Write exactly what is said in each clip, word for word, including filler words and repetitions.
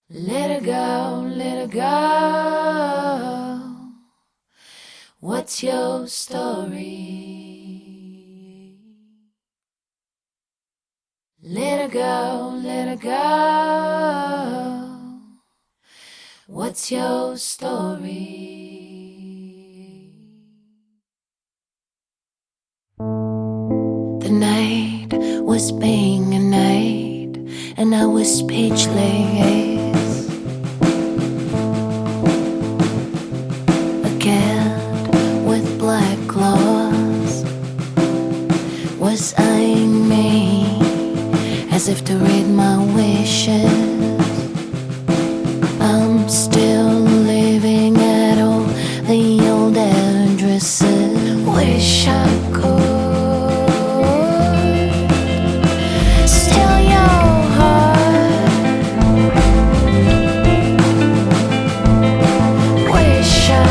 Let her go, let her go. What's your story? Let her go, let her go. What's your story? The night was being a night, and I was speechless. A cat with black claws was eyeing me as if to read my wishes. I'm still living at all the old addresses. Wish I could steal your heart. Wish I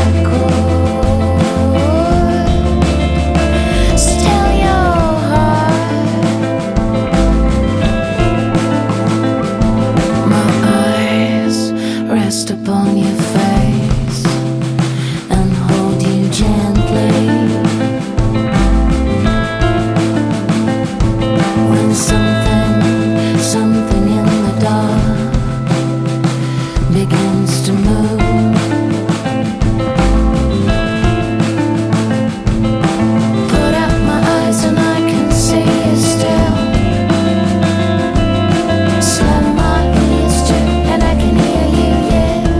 could steal your heart. My eyes rest upon your face and hold you gently. When something, something in the dark begins to move, put out my eyes and I can see you still. Slam my ears too and I can hear you yell.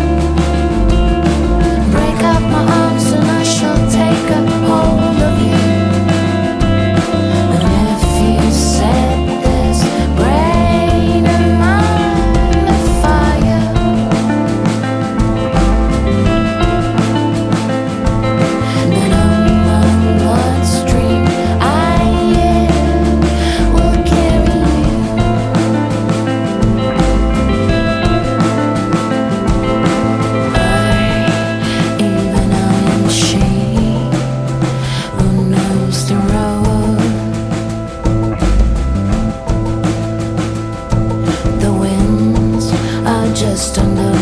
Break up my arms and I shall take a hold of you. But if you set this brain of mine afire, then on my bloodstream I am will carry you. I, even I am she who knows the road. The winds are just under